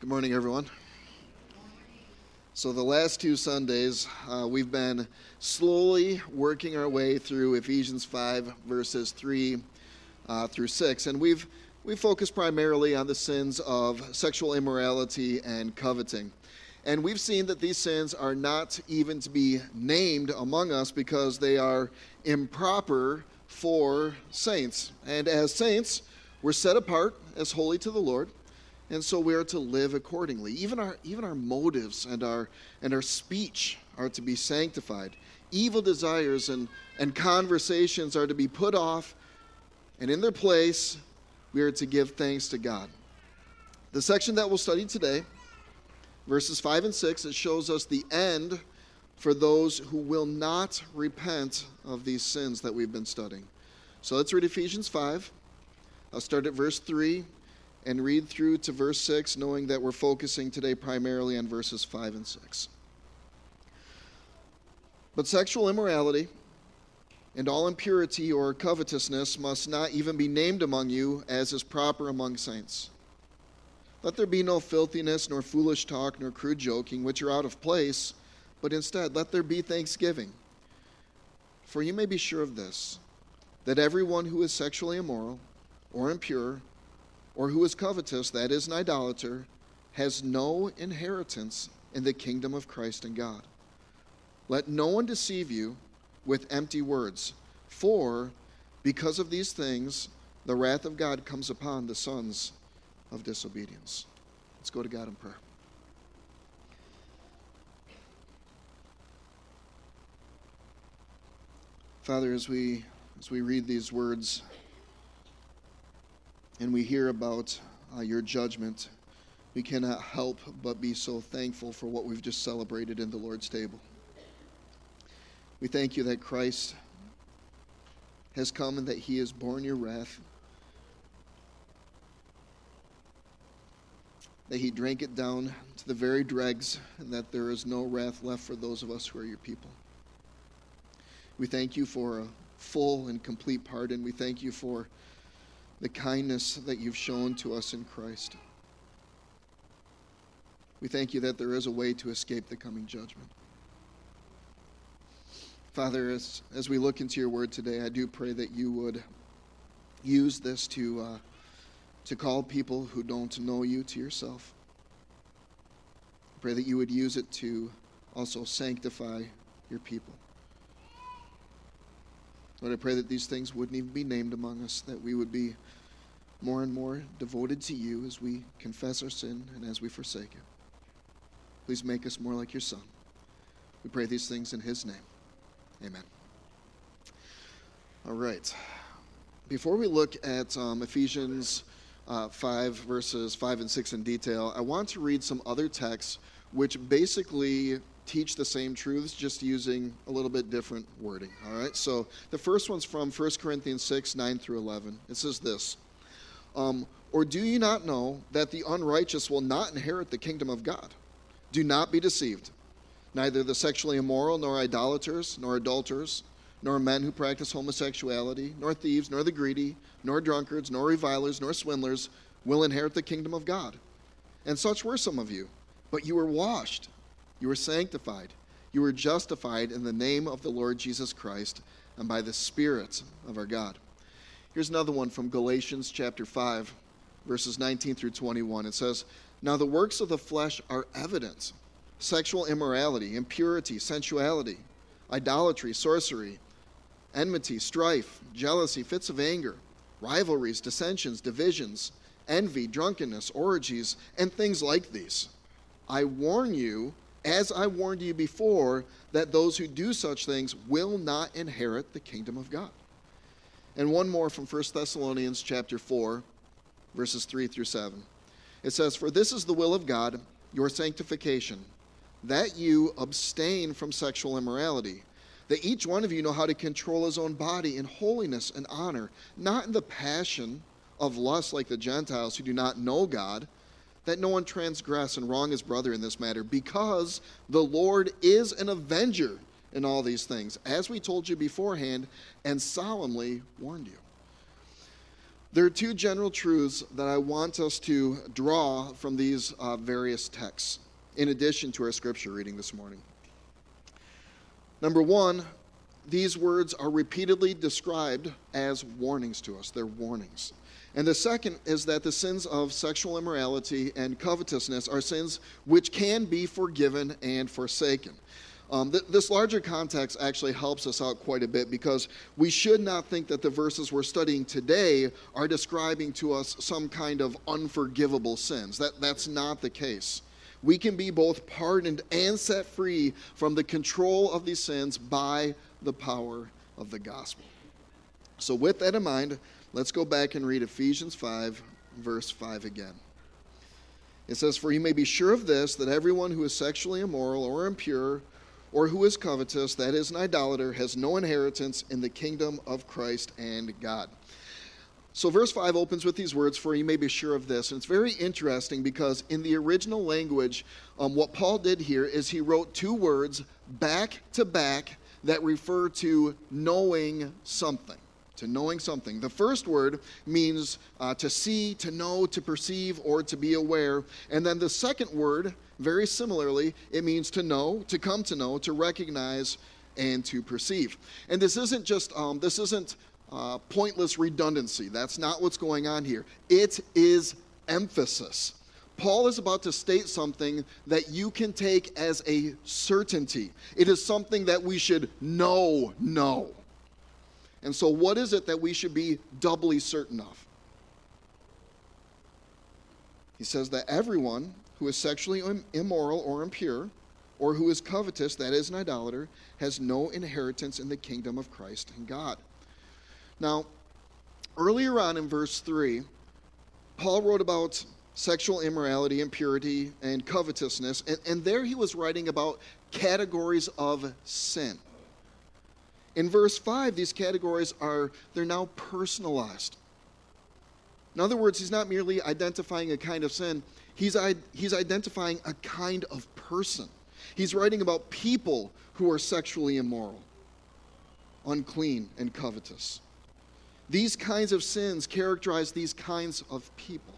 Good morning, everyone. So the last two Sundays, we've been slowly working our way through Ephesians 5, verses 3 through 6. And we've focused primarily on the sins of sexual immorality and coveting. And we've seen that these sins are not even to be named among us because they are improper for saints. And as saints, we're set apart as holy to the Lord. And so we are to live accordingly. Even our motives and our speech are to be sanctified. Evil desires and conversations are to be put off, and in their place, we are to give thanks to God. The section that we'll study today, verses 5 and 6, it shows us the end for those who will not repent of these sins that we've been studying. So let's read Ephesians 5. I'll start at verse 3. And read through to verse 6, knowing that we're focusing today primarily on verses 5 and 6. But sexual immorality and all impurity or covetousness must not even be named among you, as is proper among saints. Let there be no filthiness, nor foolish talk, nor crude joking, which are out of place, but instead let there be thanksgiving. For you may be sure of this, that everyone who is sexually immoral or impure, or who is covetous, that is an idolater, has no inheritance in the kingdom of Christ and God. Let no one deceive you with empty words, for because of these things the wrath of God comes upon the sons of disobedience. Let's go to God in prayer. Father, as we read these words, and we hear about your judgment, we cannot help but be so thankful for what we've just celebrated in the Lord's table. We thank you that Christ has come and that he has borne your wrath, that he drank it down to the very dregs, and that there is no wrath left for those of us who are your people. We thank you for a full and complete pardon. We thank you for the kindness that you've shown to us in Christ. We thank you that there is a way to escape the coming judgment. Father, as we look into your word today, I do pray that you would use this to call people who don't know you to yourself. I pray that you would use it to also sanctify your people. Lord, I pray that these things wouldn't even be named among us, that we would be more and more devoted to you as we confess our sin and as we forsake it. Please make us more like your Son. We pray these things in his name. Amen. All right. Before we look at Ephesians 5, verses 5 and 6 in detail, I want to read some other texts which basically teach the same truths, just using a little bit different wording. All right, so the first one's from 1 Corinthians 6, 9 through 11. It says this, or do you not know that the unrighteous will not inherit the kingdom of God? Do not be deceived. Neither the sexually immoral, nor idolaters, nor adulterers, nor men who practice homosexuality, nor thieves, nor the greedy, nor drunkards, nor revilers, nor swindlers will inherit the kingdom of God. And such were some of you, but you were washed. You were sanctified. You were justified in the name of the Lord Jesus Christ and by the Spirit of our God. Here's another one from Galatians chapter 5, verses 19 through 21. It says, now the works of the flesh are evident: sexual immorality, impurity, sensuality, idolatry, sorcery, enmity, strife, jealousy, fits of anger, rivalries, dissensions, divisions, envy, drunkenness, orgies, and things like these. I warn you, as I warned you before, that those who do such things will not inherit the kingdom of God. And one more from 1 Thessalonians chapter 4, verses 3 through 7. It says, for this is the will of God, your sanctification, that you abstain from sexual immorality, that each one of you know how to control his own body in holiness and honor, not in the passion of lust like the Gentiles who do not know God, that no one transgress and wrong his brother in this matter, because the Lord is an avenger in all these things, as we told you beforehand and solemnly warned you. There are two general truths that I want us to draw from these various texts, in addition to our scripture reading this morning. Number one, these words are repeatedly described as warnings to us. They're warnings. And the second is that the sins of sexual immorality and covetousness are sins which can be forgiven and forsaken. This larger context actually helps us out quite a bit, because we should not think that the verses we're studying today are describing to us some kind of unforgivable sins. That's not the case. We can be both pardoned and set free from the control of these sins by the power of the gospel. So with that in mind, let's go back and read Ephesians 5, verse 5 again. It says, "For you may be sure of this, that everyone who is sexually immoral or impure, or who is covetous, that is an idolater, has no inheritance in the kingdom of Christ and God." So verse 5 opens with these words, "For you may be sure of this." And it's very interesting, because in the original language, what Paul did here is he wrote two words back to back that refer to knowing something. To knowing something. The first word means to see, to know, to perceive, or to be aware. And then the second word, very similarly, it means to know, to come to know, to recognize, and to perceive. And this isn't just pointless redundancy. That's not what's going on here. It is emphasis. Paul is about to state something that you can take as a certainty. It is something that we should know. And so what is it that we should be doubly certain of? He says that everyone who is sexually immoral or impure, or who is covetous, that is an idolater, has no inheritance in the kingdom of Christ and God. Now, earlier on in verse 3, Paul wrote about sexual immorality, impurity, and covetousness, and there he was writing about categories of sin. In verse 5, these categories they're now personalized. In other words, he's not merely identifying a kind of sin, he's identifying a kind of person. He's writing about people who are sexually immoral, unclean, and covetous. These kinds of sins characterize these kinds of people.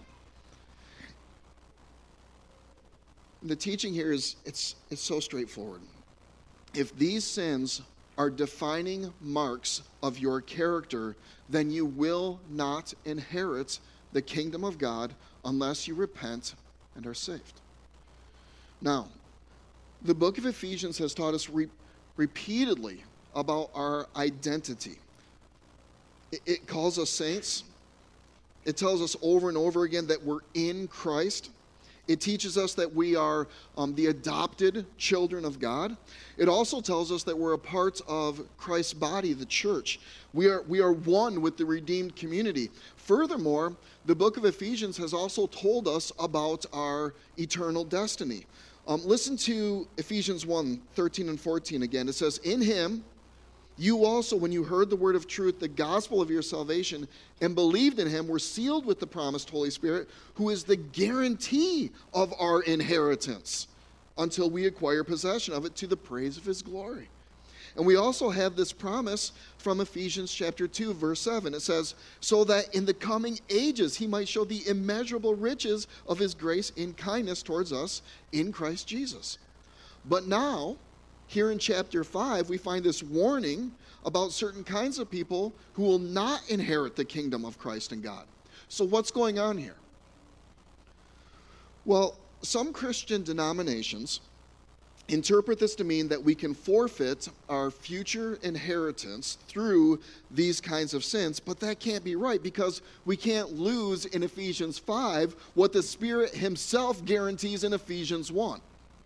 The teaching here is it's so straightforward. If these sins are defining marks of your character, then you will not inherit the kingdom of God unless you repent and are saved. Now, the book of Ephesians has taught us repeatedly about our identity. It calls us saints. It tells us over and over again that we're in Christ. It teaches us that we are the adopted children of God. It also tells us that we're a part of Christ's body, the church. We are one with the redeemed community. Furthermore, the book of Ephesians has also told us about our eternal destiny. Listen to Ephesians 1, 13 and 14 again. It says, "In him, you also, when you heard the word of truth, the gospel of your salvation, and believed in him, were sealed with the promised Holy Spirit, who is the guarantee of our inheritance until we acquire possession of it to the praise of his glory." And we also have this promise from Ephesians chapter 2, verse 7. It says, "So that in the coming ages he might show the immeasurable riches of his grace in kindness towards us in Christ Jesus." But now, here in chapter 5, we find this warning about certain kinds of people who will not inherit the kingdom of Christ and God. So what's going on here? Well, some Christian denominations interpret this to mean that we can forfeit our future inheritance through these kinds of sins, but that can't be right, because we can't lose in Ephesians 5 what the Spirit himself guarantees in Ephesians 1.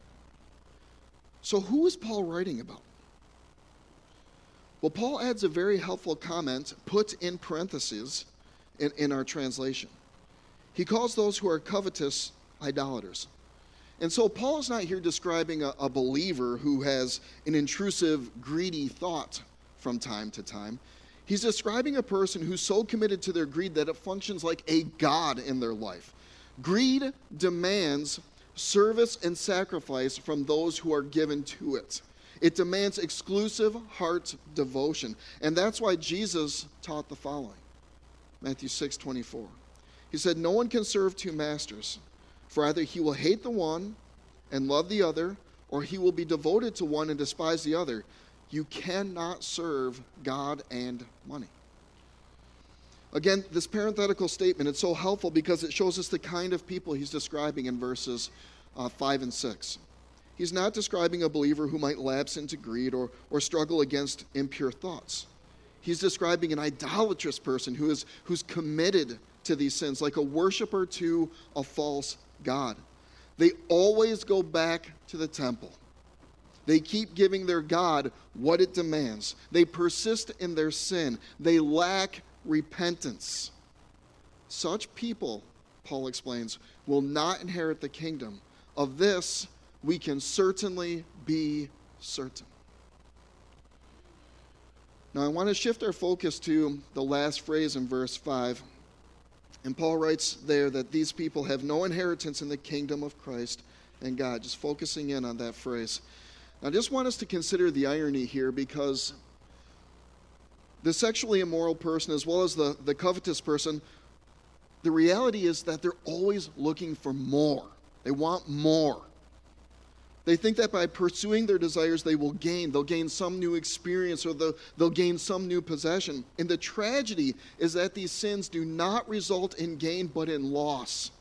So who is Paul writing about? Well, Paul adds a very helpful comment put in parentheses in our translation. He calls those who are covetous idolaters. And so Paul is not here describing a believer who has an intrusive, greedy thought from time to time. He's describing a person who's so committed to their greed that it functions like a god in their life. Greed demands service and sacrifice from those who are given to it. It demands exclusive heart devotion. And that's why Jesus taught the following. Matthew 6:24. He said, "No one can serve two masters, for either he will hate the one and love the other, or he will be devoted to one and despise the other. You cannot serve God and money." Again, this parenthetical statement, it's so helpful because it shows us the kind of people he's describing in verses 5 and 6. He's not describing a believer who might lapse into greed or struggle against impure thoughts. He's describing an idolatrous person who's committed to these sins, like a worshiper to a false god. They always go back to the temple. They keep giving their God what it demands. They persist in their sin. They lack repentance. Such people, Paul explains, will not inherit the kingdom. Of this, we can certainly be certain. Now, I want to shift our focus to the last phrase in verse 5. And Paul writes there that these people have no inheritance in the kingdom of Christ and God, just focusing in on that phrase. I just want us to consider the irony here, because the sexually immoral person as well as the covetous person, the reality is that they're always looking for more. They want more. They think that by pursuing their desires, they'll gain some new experience, or they'll gain some new possession. And the tragedy is that these sins do not result in gain, but in loss.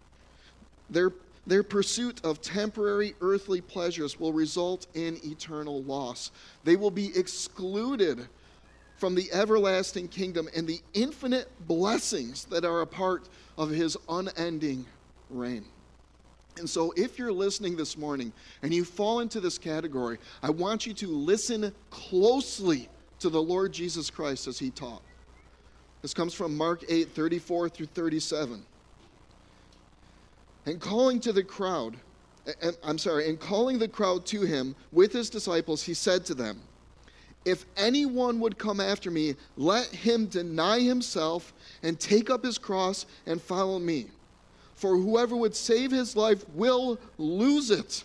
Their pursuit of temporary earthly pleasures will result in eternal loss. They will be excluded from the everlasting kingdom and the infinite blessings that are a part of his unending reign. And so if you're listening this morning and you fall into this category, I want you to listen closely to the Lord Jesus Christ as he taught. This comes from Mark 8:34 through 37. And calling the crowd to him with his disciples, he said to them, "If anyone would come after me, let him deny himself and take up his cross and follow me. For whoever would save his life will lose it.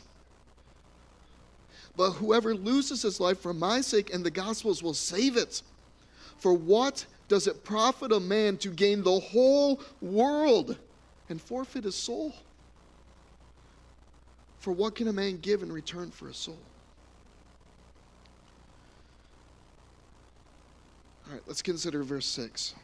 But whoever loses his life for my sake and the gospel's will save it. For what does it profit a man to gain the whole world and forfeit his soul? For what can a man give in return for his soul?" All right, let's consider verse 6.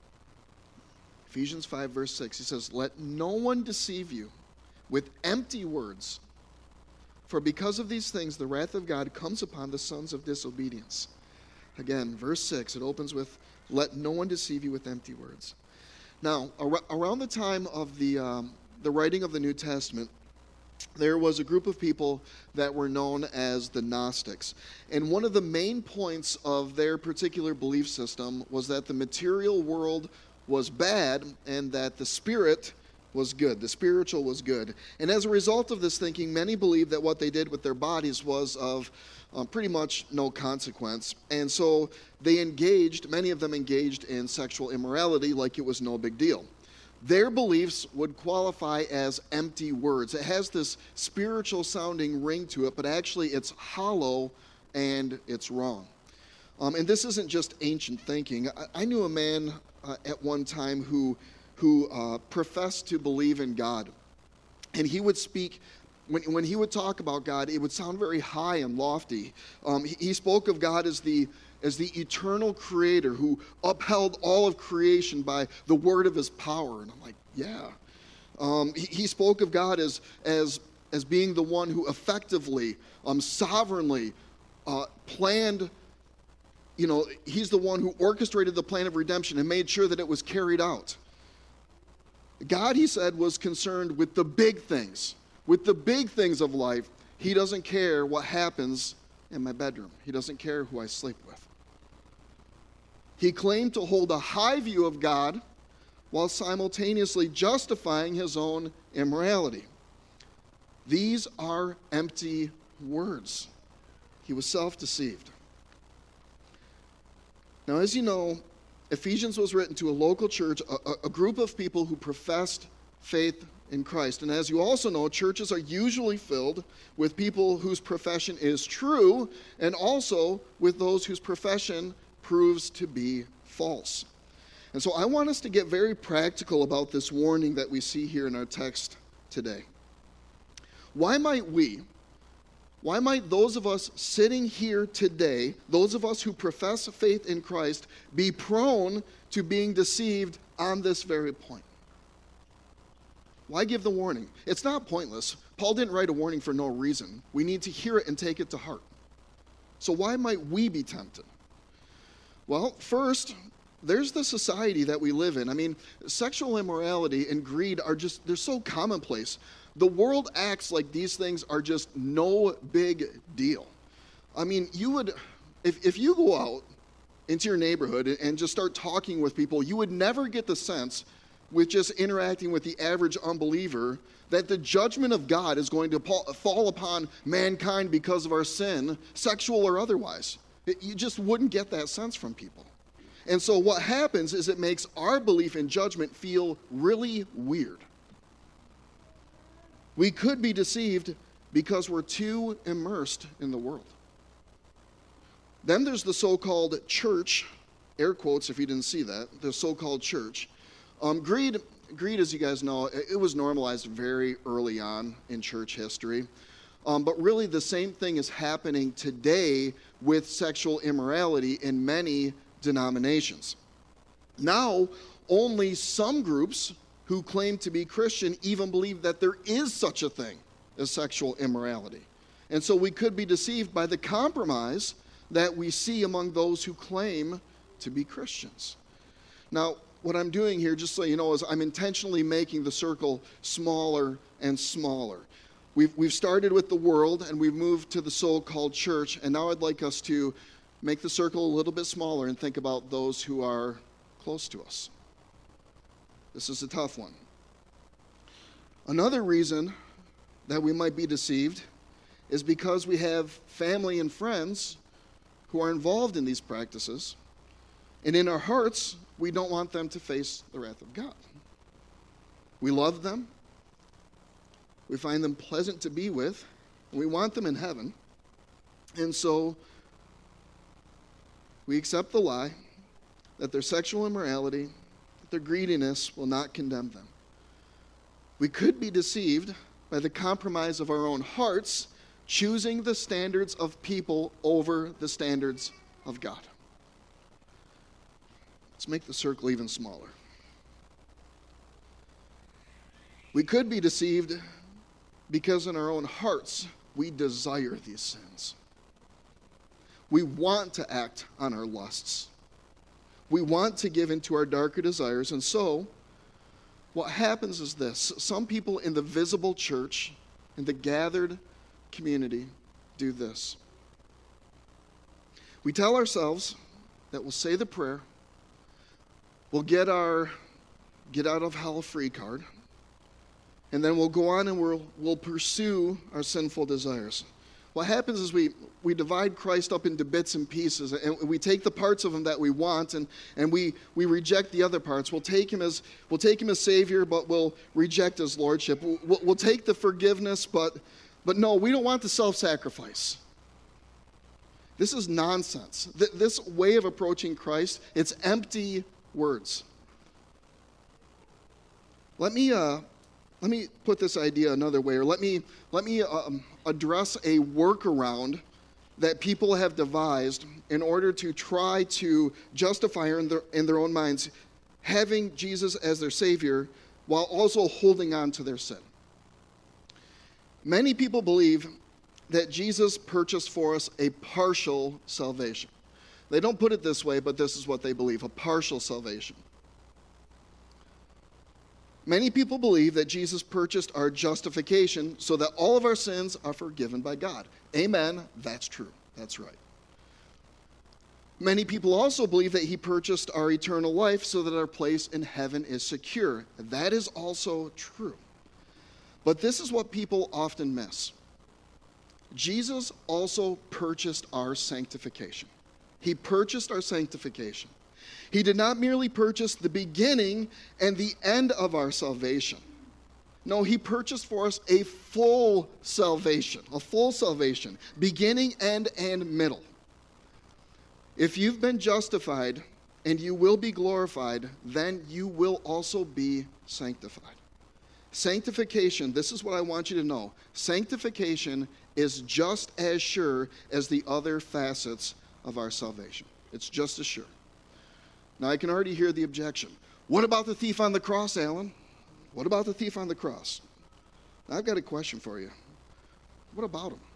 Ephesians 5, verse 6, he says, "Let no one deceive you with empty words, for because of these things the wrath of God comes upon the sons of disobedience." Again, verse 6, it opens with, "Let no one deceive you with empty words." Now, around the time of the writing of the New Testament, there was a group of people that were known as the Gnostics. And one of the main points of their particular belief system was that the material world was bad and that the spirit was good. The spiritual was good. And as a result of this thinking, many believed that what they did with their bodies was of pretty much no consequence. And so many of them engaged in sexual immorality like it was no big deal. Their beliefs would qualify as empty words. It has this spiritual sounding ring to it, but actually it's hollow and it's wrong. And this isn't just ancient thinking. I knew a man at one time who professed to believe in God. And he would speak, when he would talk about God, it would sound very high and lofty. He spoke of God as the eternal creator who upheld all of creation by the word of his power. And I'm like, yeah. He spoke of God as being the one who effectively, sovereignly planned. He's the one who orchestrated the plan of redemption and made sure that it was carried out. God, he said, was concerned with the big things. With the big things of life. He doesn't care what happens in my bedroom. He doesn't care who I sleep with. He claimed to hold a high view of God while simultaneously justifying his own immorality. These are empty words. He was self-deceived. Now, as you know, Ephesians was written to a local church, a group of people who professed faith in Christ. And as you also know, churches are usually filled with people whose profession is true and also with those whose profession proves to be false. And so I want us to get very practical about this warning that we see here in our text today. Why might those of us sitting here today, those of us who profess faith in Christ, be prone to being deceived on this very point? Why give the warning? It's not pointless. Paul didn't write a warning for no reason. We need to hear it and take it to heart. So why might we be tempted? Well, first, there's the society that we live in. I mean, sexual immorality and greed they're so commonplace. The world acts like these things are just no big deal. I mean, if you go out into your neighborhood and just start talking with people, you would never get the sense with just interacting with the average unbeliever that the judgment of God is going to fall upon mankind because of our sin, sexual or otherwise. You just wouldn't get that sense from people. And so what happens is it makes our belief in judgment feel really weird. We could be deceived because we're too immersed in the world. Then there's the so-called church, air quotes if you didn't see that, the so-called church. Greed, as you guys know, it was normalized very early on in church history. But really the same thing is happening today with sexual immorality in many denominations. Now, only some groups who claim to be Christian even believe that there is such a thing as sexual immorality. And so we could be deceived by the compromise that we see among those who claim to be Christians. Now, what I'm doing here, just so you know, is I'm intentionally making the circle smaller and smaller. We've started with the world, and we've moved to the so-called church, and now I'd like us to make the circle a little bit smaller and think about those who are close to us. This is a tough one. Another reason that we might be deceived is because we have family and friends who are involved in these practices, and in our hearts, we don't want them to face the wrath of God. We love them. We find them pleasant to be with. And we want them in heaven. And so we accept the lie that their sexual immorality, that their greediness will not condemn them. We could be deceived by the compromise of our own hearts, choosing the standards of people over the standards of God. Let's make the circle even smaller. We could be deceived because in our own hearts, we desire these sins. We want to act on our lusts. We want to give into our darker desires. And so, what happens is this. Some people in the visible church, in the gathered community, do this. We tell ourselves that we'll say the prayer, we'll get our get out of hell free card, and then we'll go on and we'll pursue our sinful desires. What happens is we divide Christ up into bits and pieces, and we take the parts of him that we want, and we reject the other parts. We'll take him as Savior, but we'll reject his lordship. We'll take the forgiveness, but no, we don't want the self-sacrifice. This is nonsense. This way of approaching Christ, it's empty words. Let me put this idea another way, or let me address a workaround that people have devised in order to try to justify in their own minds having Jesus as their Savior while also holding on to their sin. Many people believe that Jesus purchased for us a partial salvation. They don't put it this way, but this is what they believe, a partial salvation. Many people believe that Jesus purchased our justification so that all of our sins are forgiven by God. Amen. That's true. That's right. Many people also believe that he purchased our eternal life so that our place in heaven is secure. That is also true. But this is what people often miss. Jesus also purchased our sanctification. He purchased our sanctification. He did not merely purchase the beginning and the end of our salvation. No, he purchased for us a full salvation, beginning, end, and middle. If you've been justified and you will be glorified, then you will also be sanctified. Sanctification, this is what I want you to know. Sanctification is just as sure as the other facets of our salvation. It's just as sure. Now, I can already hear the objection. What about the thief on the cross, Alan? What about the thief on the cross? Now, I've got a question for you. What about him?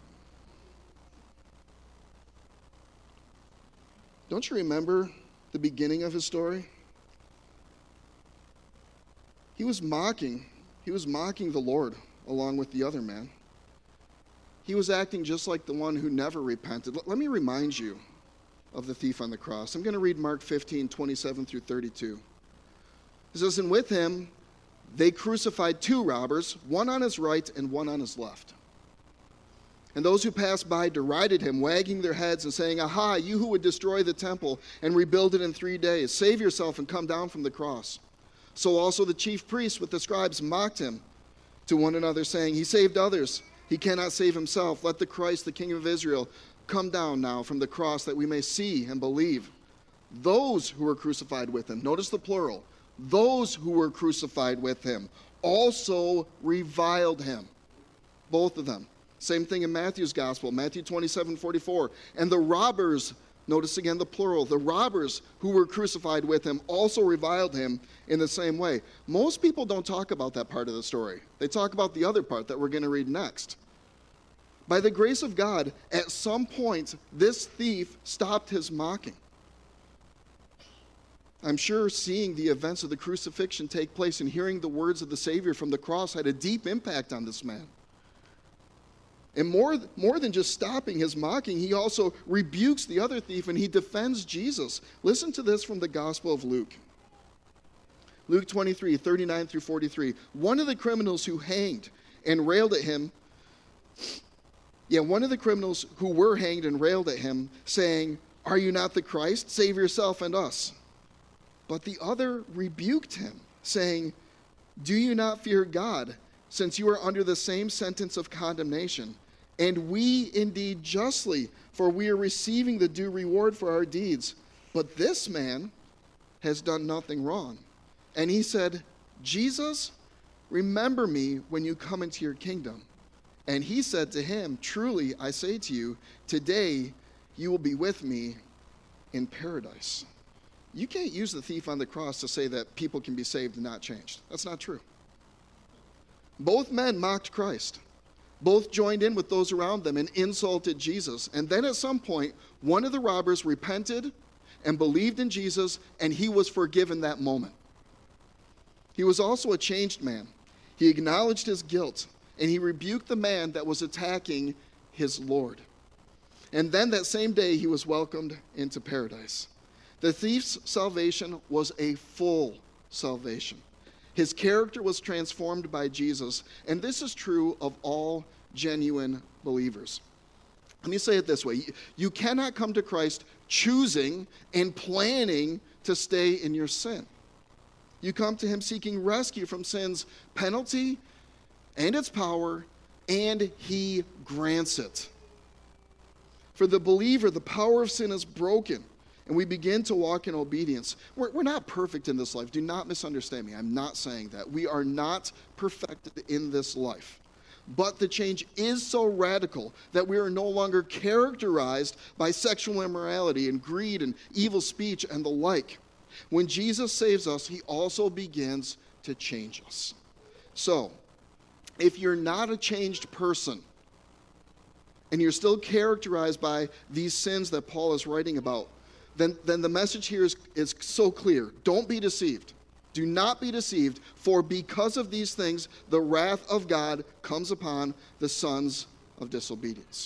Don't you remember the beginning of his story? He was mocking the Lord along with the other man. He was acting just like the one who never repented. Let me remind you of the thief on the cross. I'm going to read Mark 15, 27 through 32. It says, and with him they crucified two robbers, one on his right and one on his left. And those who passed by derided him, wagging their heads and saying, aha, you who would destroy the temple and rebuild it in 3 days, save yourself and come down from the cross. So also the chief priests with the scribes mocked him to one another, saying, he saved others, he cannot save himself. Let the Christ, the King of Israel, come down now from the cross that we may see and believe. Those who were crucified with him, notice the plural, those who were crucified with him also reviled him. Both of them. Same thing in Matthew's gospel, Matthew 27:44. And the robbers, notice again the plural, the robbers who were crucified with him also reviled him in the same way. Most people don't talk about that part of the story. They talk about the other part that we're going to read next. By the grace of God, at some point, this thief stopped his mocking. I'm sure seeing the events of the crucifixion take place and hearing the words of the Savior from the cross had a deep impact on this man. And more than just stopping his mocking, he also rebukes the other thief and he defends Jesus. Listen to this from the Gospel of Luke. Luke 23, 39 through 43. One of the criminals who hanged and railed at him, one of the criminals who were hanged and railed at him, saying, are you not the Christ? Save yourself and us. But the other rebuked him, saying, do you not fear God, since you are under the same sentence of condemnation? And we indeed justly, for we are receiving the due reward for our deeds. But this man has done nothing wrong. And he said, Jesus, remember me when you come into your kingdom. And he said to him, truly I say to you, today you will be with me in paradise. You can't use the thief on the cross to say that people can be saved and not changed. That's not true. Both men mocked Christ. Both joined in with those around them and insulted Jesus. And then at some point, one of the robbers repented and believed in Jesus, and he was forgiven that moment. He was also a changed man. He acknowledged his guilt, and he rebuked the man that was attacking his Lord. And then that same day, he was welcomed into paradise. The thief's salvation was a full salvation. His character was transformed by Jesus, and this is true of all genuine believers. Let me say it this way. You cannot come to Christ choosing and planning to stay in your sin. You come to him seeking rescue from sin's penalty and its power, and he grants it. For the believer, the power of sin is broken, and we begin to walk in obedience. We're not perfect in this life. Do not misunderstand me. I'm not saying that. We are not perfected in this life. But the change is so radical that we are no longer characterized by sexual immorality and greed and evil speech and the like. When Jesus saves us, he also begins to change us. So, if you're not a changed person, and you're still characterized by these sins that Paul is writing about, then the message here is so clear. Don't be deceived. Do not be deceived, for because of these things, the wrath of God comes upon the sons of disobedience.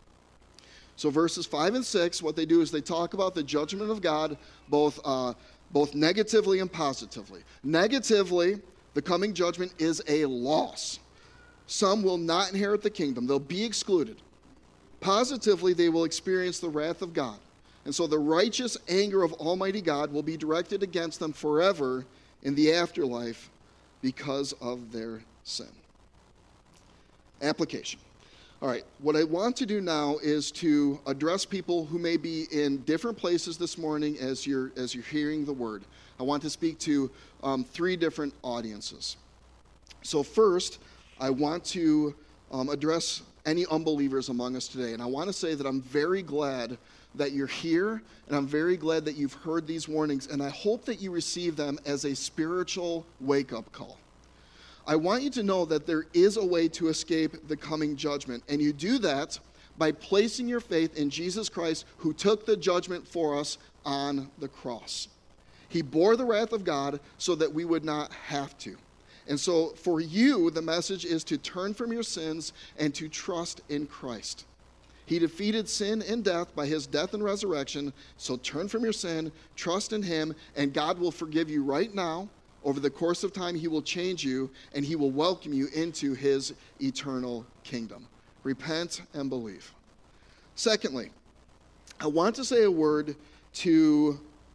So verses 5 and 6, what they do is they talk about the judgment of God both negatively and positively. Negatively, the coming judgment is a loss. Some will not inherit the kingdom. They'll be excluded. Positively, they will experience the wrath of God. And so the righteous anger of Almighty God will be directed against them forever in the afterlife because of their sin. Application. All right, what I want to do now is to address people who may be in different places this morning as you're hearing the word. I want to speak to three different audiences. So first, I want to address any unbelievers among us today. And I want to say that I'm very glad that you're here, and I'm very glad that you've heard these warnings, and I hope that you receive them as a spiritual wake-up call. I want you to know that there is a way to escape the coming judgment, and you do that by placing your faith in Jesus Christ, who took the judgment for us on the cross. He bore the wrath of God so that we would not have to. And so for you, the message is to turn from your sins and to trust in Christ. He defeated sin and death by his death and resurrection, so turn from your sin, trust in him, and God will forgive you right now. Over the course of time, he will change you, and he will welcome you into his eternal kingdom. Repent and believe. Secondly, I want to say a word to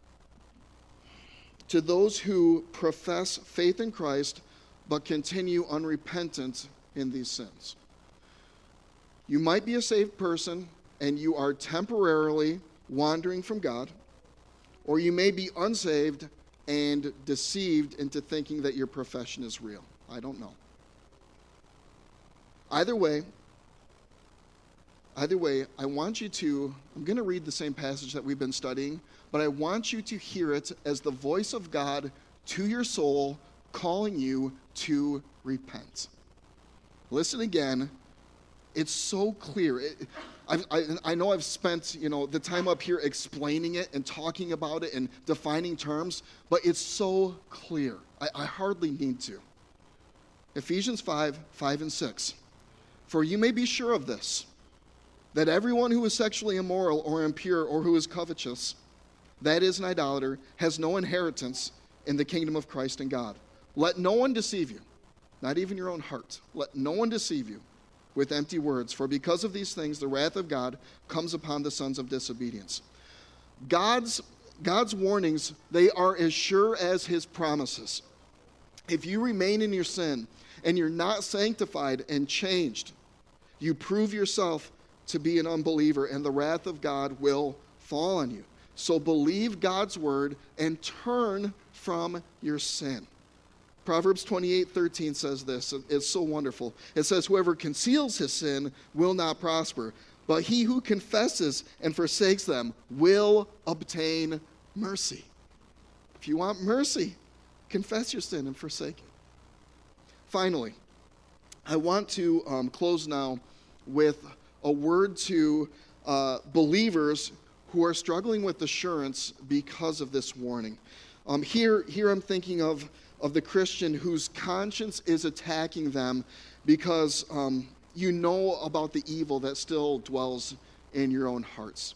those who profess faith in Christ but continue unrepentant in these sins. You might be a saved person, and you are temporarily wandering from God, or you may be unsaved and deceived into thinking that your profession is real. I don't know. Either way, I want you to, I'm going to read the same passage that we've been studying, but I want you to hear it as the voice of God to your soul calling you to repent. Listen again. It's so clear. I know I've spent, the time up here explaining it and talking about it and defining terms, but it's so clear. I hardly need to. Ephesians 5 and 6. For you may be sure of this, that everyone who is sexually immoral or impure or who is covetous, that is an idolater, has no inheritance in the kingdom of Christ and God. Let no one deceive you, not even your own heart. Let no one deceive you with empty words, for because of these things the wrath of God comes upon the sons of disobedience. God's warnings, they are as sure as his promises. If you remain in your sin and you're not sanctified and changed, you prove yourself to be an unbeliever, and the wrath of God will fall on you. So believe God's word and turn from your sin. Proverbs 28:13 says this. It's so wonderful. It says, whoever conceals his sin will not prosper, but he who confesses and forsakes them will obtain mercy. If you want mercy, confess your sin and forsake it. Finally, I want to close now with a word to believers who are struggling with assurance because of this warning. Here I'm thinking of the Christian whose conscience is attacking them because you know about the evil that still dwells in your own hearts.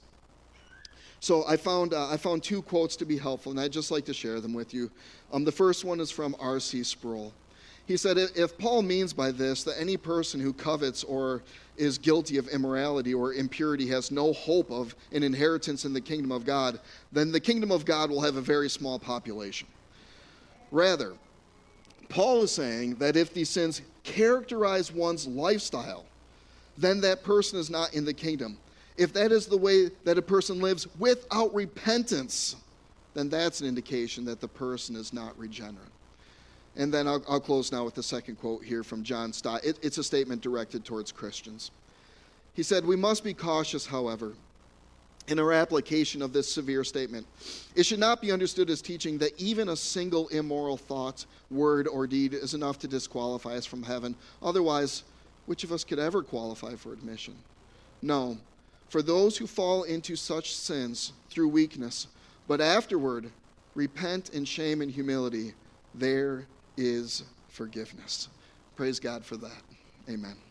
So I found two quotes to be helpful, and I'd just like to share them with you. The first one is from R.C. Sproul. He said, if Paul means by this that any person who covets or is guilty of immorality or impurity has no hope of an inheritance in the kingdom of God, then the kingdom of God will have a very small population. Rather, Paul is saying that if these sins characterize one's lifestyle, then that person is not in the kingdom. If that is the way that a person lives without repentance, then that's an indication that the person is not regenerate. And then I'll close now with the second quote here from John Stott. It's a statement directed towards Christians. He said, we must be cautious, however, in our application of this severe statement. It should not be understood as teaching that even a single immoral thought, word, or deed is enough to disqualify us from heaven. Otherwise, which of us could ever qualify for admission? No, for those who fall into such sins through weakness, but afterward repent in shame and humility, there is forgiveness. Praise God for that. Amen.